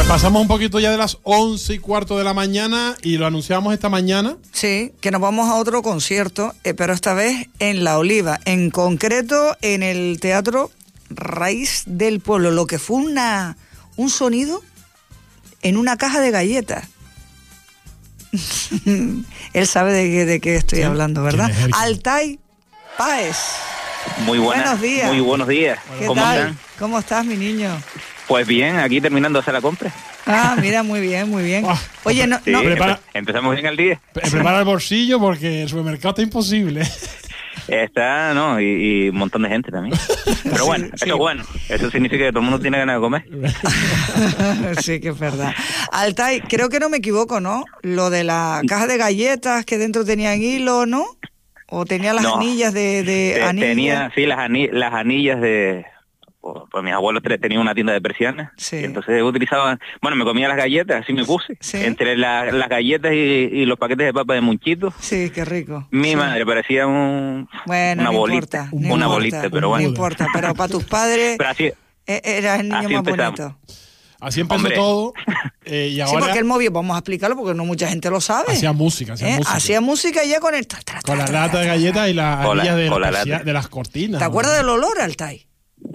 Pues pasamos un poquito ya de las 11:15 de la mañana y lo anunciamos esta mañana. Sí, que nos vamos a otro concierto, pero esta vez en La Oliva, en concreto en el Teatro Raíz del Pueblo, lo que fue un sonido en una caja de galletas. Él sabe de qué estoy hablando, ¿verdad? Altai Páez. Muy buenos días. Muy buenos días. ¿Cómo tal? ¿Cómo estás, mi niño? Pues bien, aquí terminando de hacer la compra. Ah, mira, muy bien, muy bien. Oye, no... Sí, no. Empezamos bien el día. Prepara el bolsillo porque el supermercado está imposible. Está, no, y un montón de gente también. Pero bueno, sí, eso es bueno. Eso significa que todo el mundo tiene ganas de comer. Sí, que es verdad. Altai, creo que no me equivoco, ¿no? Lo de la caja de galletas que dentro tenían hilo, ¿no? ¿O tenía las anillas de anillas? Tenía, sí, las anillas de... Pues mis abuelos tenían una tienda de persianas, sí. Y entonces utilizaban, bueno, me comía las galletas, así me puse, sí. Entre las galletas y los paquetes de papa de Munchito. Sí, qué rico. Mi madre parecía bueno, una bolita, una bolita, pero bueno. No importa, pero para tus padres pero así, eras el niño más bonito. Así empezó todo. Y ahora, sí, porque el móvil, vamos a explicarlo porque no mucha gente lo sabe. Hacía música. Hacía música ya con el... Con la lata de galletas y las anillas de las cortinas. ¿Te acuerdas del olor, Altai?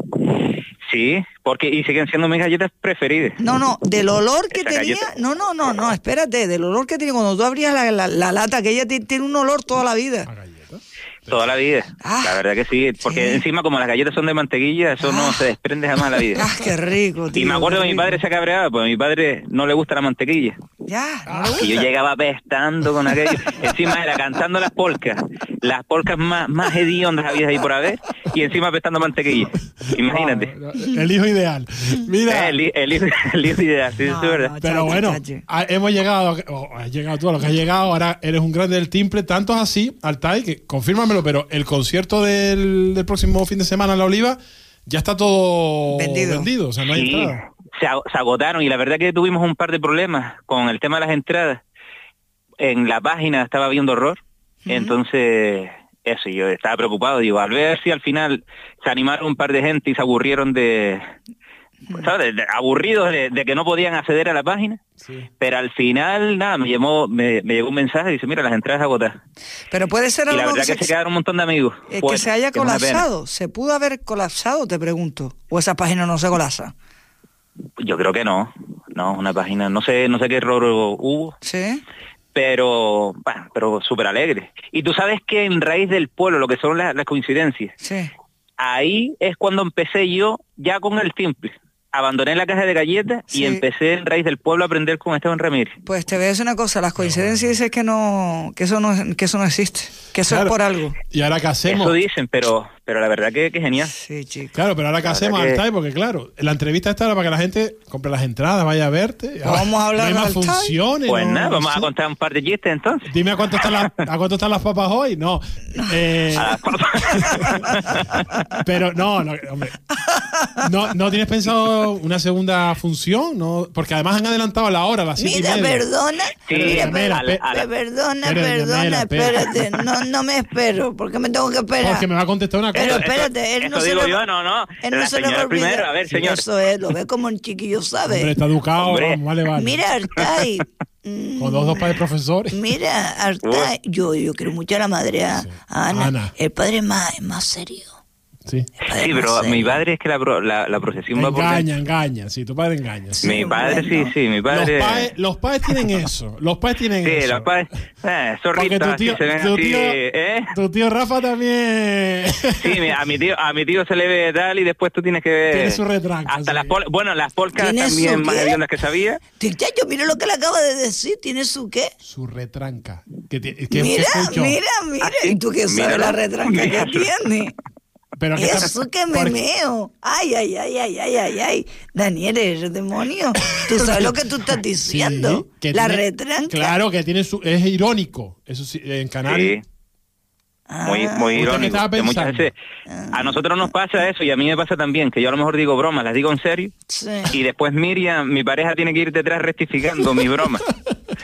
Sí, y siguen siendo mis galletas preferidas. No, del olor que tenía... Galleta. No, espérate, del olor que tenía cuando tú abrías la lata, que ella tiene un olor toda la vida. Toda la vida, la verdad que sí, porque encima como las galletas son de mantequilla, eso no se desprende jamás de la vida. Qué rico, tío. Y me acuerdo que mi padre se cabreaba, pues a mi padre no le gusta la mantequilla. Y yo llegaba apestando con aquello. Encima era cantando las polcas más hediondas habidas ahí por haber, y encima apestando mantequilla. Imagínate. El hijo ideal. Mira. El hijo ideal, sí, eso es verdad. Pero bueno, hemos llegado, has llegado tú a lo que has llegado, ahora eres un grande del timple, tanto es así, Altai, que confírmamelo, pero el concierto del próximo fin de semana en La Oliva ya está todo vendido, o sea, no hay entrada. Se agotaron, y la verdad que tuvimos un par de problemas con el tema de las entradas. En la página estaba viendo error, entonces eso, yo estaba preocupado, digo, a ver si al final se animaron un par de gente y se aburrieron ¿sabes? Aburridos de que no podían acceder a la página. Sí. Pero al final, nada, me llegó un mensaje y dice, mira, las entradas agotadas. Pero puede ser algo y la verdad que se quedaron un montón de amigos. Que se haya colapsado. ¿Se pudo haber colapsado, te pregunto? ¿O esa página no se colapsa? Yo creo que no, una página, no sé qué error hubo. Sí. Pero súper alegre. Y tú sabes que en Raíz del Pueblo, lo que son las coincidencias, sí. Ahí es cuando empecé yo ya con el timple. Abandoné la caja de galletas y empecé en Raíz del Pueblo a aprender con Esteban Ramírez. Pues te voy a decir una cosa, las coincidencias dicen que eso no existe, que eso es por algo. ¿Y ahora qué hacemos? Eso dicen, pero la verdad que genial. Sí, chico. Claro, pero ahora qué hacemos, Altai, porque claro, la entrevista está para que la gente compre las entradas, vaya a verte. Vamos a hablar no hay más funciones. Pues nada, vamos a contar un par de chistes entonces. Dime a cuánto están las papas hoy. No. Pero no, hombre. ¿No tienes pensado una segunda función? No, porque además han adelantado la hora, a las 7:30. Mira, perdona. Sí, Perdona, espérate. No me espero, porque me tengo que esperar. Porque me va a contestar una cosa. Pero espérate, él no se lo... Él no se le va a olvidar. Primero, a ver, señor. Eso es, lo ve como un chiquillo, ¿sabe? Hombre, está educado, vale. Mira, Altai. Con dos padres profesores. Mira, Altai, yo quiero mucho a la madre, a Ana. El padre es más serio. Sí, pero mi padre es que la procesión va por... Engaña, sí, tu padre engaña. Sí. Mi padre, sí, mi padre... Los padres tienen eso, Sí, los padres... zorrita, tu tío Rafa también... Sí, a mi tío se le ve tal y después tú tienes que ver... Tiene su retranca. Hasta las polcas también más hediondas que sabía. Chacho, mira lo que le acaba de decir, ¿tiene su qué? Su retranca. Mira, ¿y tú qué sabes la retranca que tiene? Pero eso que me meo. Ay. Daniel, eres demonio. ¿Tú sabes lo que tú estás diciendo? Sí, la retranca. Claro, que tiene es irónico. Eso sí, en Canarias. Sí. Muy irónico. Muchas veces a nosotros nos pasa eso, y a mí me pasa también, que yo a lo mejor digo bromas, las digo en serio, y después Miriam, mi pareja, tiene que ir detrás rectificando mi broma.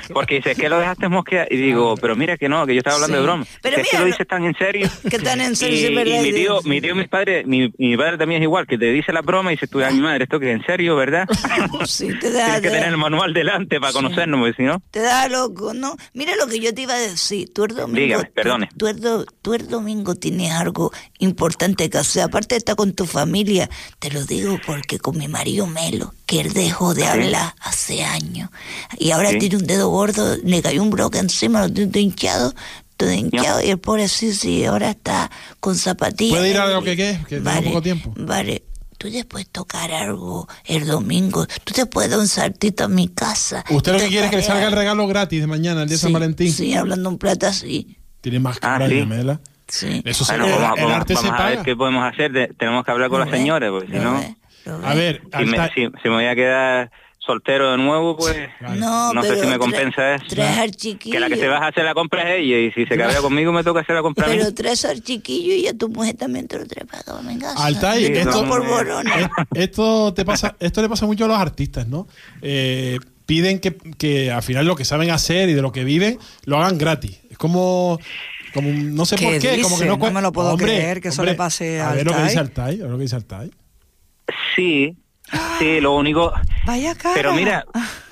Porque dice, ¿qué lo dejaste mosquear? Y digo, pero mira que no, que yo estaba hablando de broma. Pero es que lo dices tan en serio. Que tan en serio, y, ¿verdad? y mi tío, mis padres, mi padre también es igual, que te dice la broma y dices tú, ay, mi madre, esto que es en serio, ¿verdad? Sí, te da, Tienes que tener el manual delante para conocernos, porque si no... Te da loco, ¿no? Mira lo que yo te iba a decir. Tú el domingo... Dígame, perdone. Tú el domingo tienes algo importante que hacer. Aparte de estar con tu familia, te lo digo porque con mi marido Melo, que él dejó de hablar hace años. Y ahora tiene un dedo gordo, le cayó un bloque encima, lo tiene todo hinchado, y el pobre sí, ahora está con zapatillas. ¿Puede ir a lo que tenga poco tiempo? Vale. Tú te puedes tocar algo el domingo, tú te puedes dar un saltito a mi casa. ¿Usted lo que quiere es que le salga el regalo gratis de mañana, el día de San Valentín? Sí, hablando en plata, sí. Tiene más cara de Mela. Sí. Eso bueno, el arte se vamos paga. a ver qué podemos hacer. Tenemos que hablar con la señora, porque si no... A ver, si me voy a quedar soltero de nuevo, pues no sé si me compensa eso. Traes al chiquillo. Que la que se va a hacer la compra es ella, y si se cabrea conmigo me toca hacer la compra a mí. Pero traes al chiquillo y a tu mujer también te lo traes para acá, venga. Altay, Sí, esto le pasa mucho a los artistas, ¿no? Piden que al final lo que saben hacer y de lo que viven lo hagan gratis. Es como no sé por qué, como que no me lo puedo creer que eso le pase a ver lo que dice Altay. Altay, a ver lo que dice Altay. Sí, lo único... Vaya cara. Pero mira,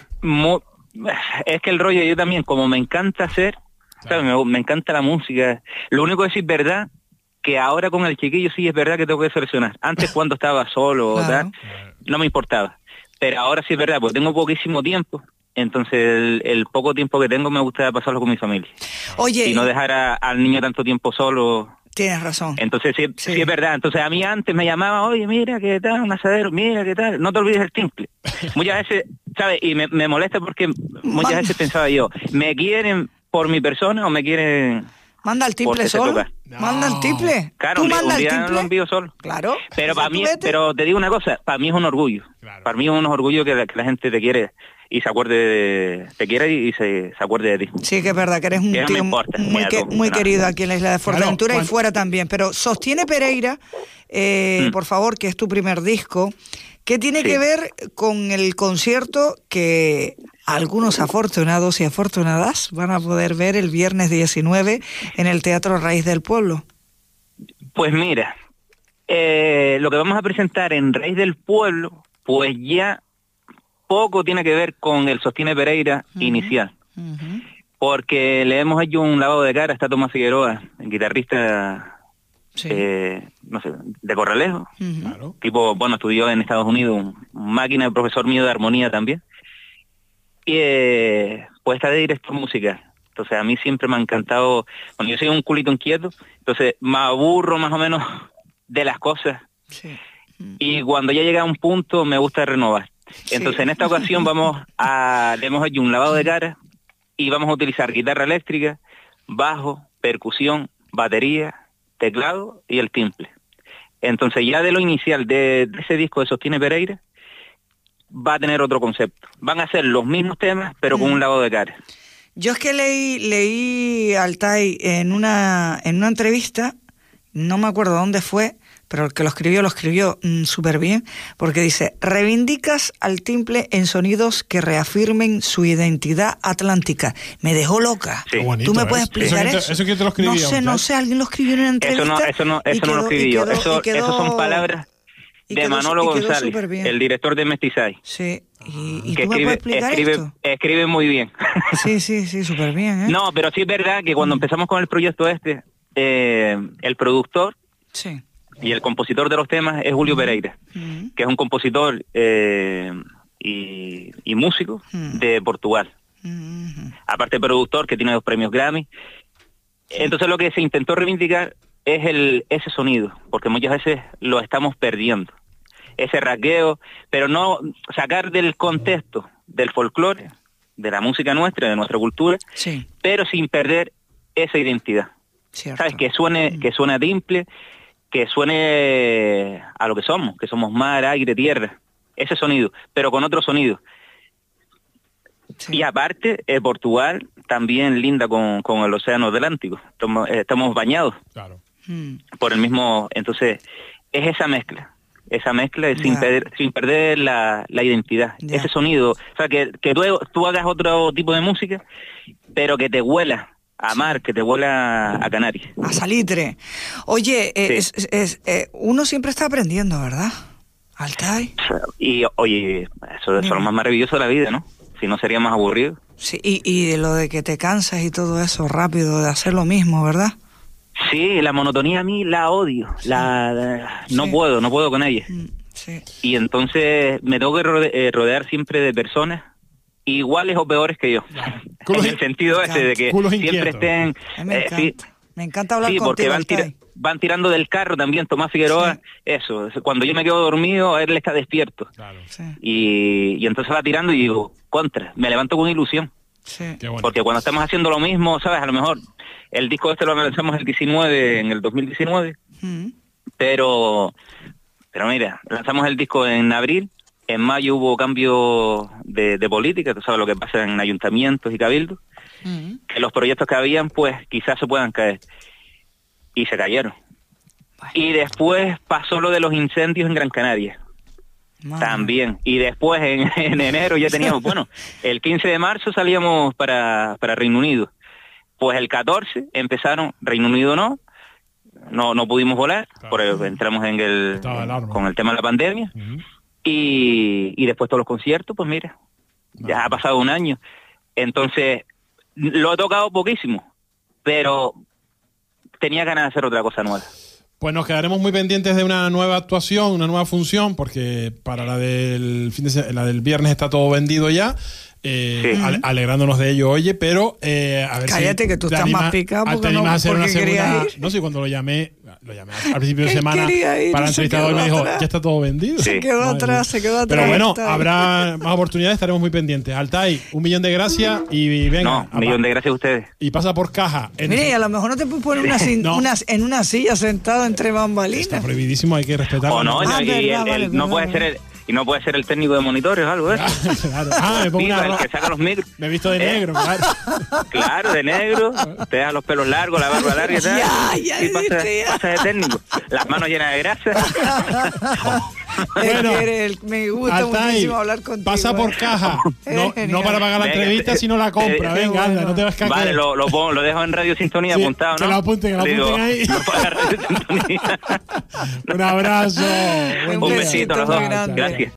es que el rollo, yo también, como me encanta hacer, ¿sabes? Me encanta la música. Lo único que sí es verdad, que ahora con el chiquillo sí es verdad que tengo que seleccionar. Antes cuando estaba solo, tal, no me importaba. Pero ahora sí es verdad, porque tengo poquísimo tiempo. Entonces el poco tiempo que tengo me gusta pasarlo con mi familia. Oye, y no dejar al niño tanto tiempo solo. Tienes razón. Entonces sí es verdad. Entonces a mí antes me llamaban, oye, mira qué tal, un asadero, mira qué tal, no te olvides el timple. Muchas veces, ¿sabes? Y me molesta porque muchas veces pensaba yo, ¿me quieren por mi persona o me quieren... Manda el timple solo. No. Manda el timple. Claro, ¿Tú manda un día el timple? lo envío solo. Claro. Pero para mí, pero te digo una cosa, para mí es un orgullo. Claro. Para mí es un orgullo que la gente te quiere y se acuerde te quiere y se acuerde de ti. Sí, que es verdad que eres un tío muy querido aquí en la isla de Fuerteventura, y fuera también. Pero Sostiene Pereira, por favor, que es tu primer disco, ¿qué tiene que ver con el concierto que algunos afortunados y afortunadas van a poder ver el viernes 19 en el Teatro Raíz del Pueblo? Pues mira, lo que vamos a presentar en Raíz del Pueblo, pues ya poco tiene que ver con el Sostiene Pereira inicial, porque le hemos hecho un lavado de cara. Está Tomás Figueroa, el guitarrista, no sé, de Corralejo, tipo, bueno, estudió en Estados Unidos, un máquina, de profesor mío de armonía también, y pues está de director musical. Entonces a mí siempre me ha encantado, bueno, yo soy un culito inquieto, entonces me aburro más o menos de las cosas, y cuando ya llega a un punto me gusta renovar. Entonces en esta ocasión le hemos hecho un lavado de cara y vamos a utilizar guitarra eléctrica, bajo, percusión, batería, teclado y el timple. Entonces ya de lo inicial de ese disco de Sostiene Pereira va a tener otro concepto. Van a ser los mismos temas pero con un lavado de cara. Yo es que leí Altay en una entrevista, no me acuerdo dónde fue, pero el que lo escribió súper bien, porque dice: reivindicas al timple en sonidos que reafirmen su identidad atlántica. Me dejó loca. Sí. Bonito, ¿tú me puedes explicar eso? ¿Eso quién te lo escribió? No sé, alguien lo escribió en una entrevista. Eso no lo escribí yo. Eso son palabras de Manolo González, el director de Mestizay. Sí. ¿Y tú me puedes explicar esto? Escribe muy bien. Sí, súper bien, ¿eh? No, pero sí es verdad que cuando empezamos con el proyecto el productor y el compositor de los temas es Julio Pereira, que es un compositor y músico de Portugal. Aparte productor, que tiene 2 premios Grammy. Entonces lo que se intentó reivindicar es ese sonido, porque muchas veces lo estamos perdiendo. Ese rasgueo, pero no sacar del contexto del folclore, de la música nuestra, de nuestra cultura, pero sin perder esa identidad. Cierto. ¿Sabes? Que suene a timple, que suene a lo que somos mar, aire, tierra, ese sonido, pero con otro sonido. Y aparte, Portugal también linda con el océano Atlántico, estamos bañados por el mismo, entonces es esa mezcla. esa mezcla sin perder la identidad. Ya. Ese sonido, o sea, que tú hagas otro tipo de música, pero que te huela a mar, que te huela a Canarias. A salitre. Oye, Sí. uno siempre está aprendiendo, ¿verdad? Altai. Y oye, eso es lo más maravilloso de la vida, ¿no? Si no sería más aburrido. Sí, y de lo de que te cansas y todo eso rápido, de hacer lo mismo, ¿verdad? Sí, la monotonía a mí la odio. No puedo con ella. Sí. Y entonces me tengo que rodear siempre de personas iguales o peores que yo. Culos En el sentido de que Culos siempre inquietos. estén... A mí me encanta. sí, Me encanta hablar sí, porque contigo, Altai. van tirando del carro también. Tomás Figueroa, eso. Cuando yo me quedo dormido, él está despierto. Claro. Sí, Y entonces va tirando y digo, me levanto con ilusión. sí. Qué bueno. Porque cuando estamos haciendo lo mismo, ¿sabes? A lo mejor el disco este lo lanzamos en el 2019, pero mira, lanzamos el disco en abril, en mayo hubo cambio de política, tú sabes lo que pasa en ayuntamientos y cabildos, que los proyectos que habían, pues quizás se puedan caer. Y se cayeron. Bueno. Y después pasó lo de los incendios en Gran Canaria. Madre. También. Y después en enero ya teníamos, bueno, el 15 de marzo salíamos para Reino Unido. Pues el 14 empezaron, Reino Unido no pudimos volar, Claro. entramos Estaba alarma. con el tema de la pandemia. Ujú. Y después todos los conciertos, pues mira, ya ha pasado un año. Entonces, lo he tocado poquísimo, pero tenía ganas de hacer otra cosa nueva. Pues nos quedaremos muy pendientes de una nueva actuación, una nueva función, porque para la del la del viernes está todo vendido ya. Alegrándonos de ello, oye, pero a ver. Cállate, si que tú te estás más picado te porque animas no- a hacer una porque querías segunda. ir. No sé, cuando lo llamé al principio de Él semana quería ir, para se entrevistador y me quedó dijo, atrás. ya está todo vendido. Sí. Se quedó Madre atrás, mía. se quedó atrás. Pero bueno, Altai. habrá más oportunidades, estaremos muy pendientes. Altai, 1.000.000 de gracias y venga. No, un millón de gracias a ustedes. Y pasa por caja. Mire, y a lo mejor no te puedes poner No. en una silla sentado entre Está bambalinas. prohibidísimo, hay que respetarlo. O no, Ah, y verdad, vale, no verdad, puede vale. ser no puede ser el técnico de monitores o algo de eso. Claro. Me pongo Viva, una el ropa. que saca los micros. Me he visto de negro, claro. Claro, de negro, te deja los pelos largos, la barba larga y tal. Ya, y ya. pasa de técnico. Las manos llenas de grasa. Bueno, Me gusta Altai, muchísimo hablar contigo. pasa por caja. No Genial. para pagar la Venga, entrevista, sino la compra. qué Venga, anda, bueno. no te vas a caer. Vale, lo dejo en Radio Sintonía Sí, apuntado, ¿no? que lo apunten ahí. No para Radio Sintonía. Un abrazo. Buen Un día. Un besito a los dos. muy grande. Gracias.